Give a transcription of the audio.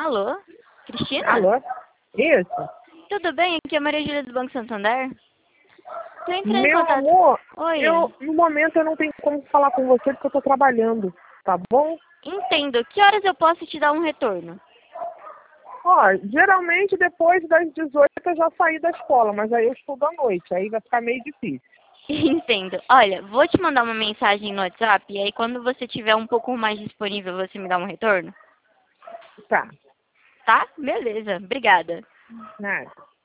Alô? Cristina? Alô? Isso? Tudo bem? Aqui é a Maria Júlia do Banco Santander. Tô entrando em Meu contato. amor, Oi. no momento eu não tenho como falar com você porque eu tô trabalhando, tá bom? Entendo. Que horas eu posso te dar um retorno? Ó, geralmente depois das 18 eu já saí da escola, mas aí eu estudo à noite, aí vai ficar meio difícil. Entendo. Olha, vou te mandar uma mensagem no WhatsApp e aí quando você tiver um pouco mais disponível, você me dá um retorno? Tá, Tá? Beleza. Obrigada. nada.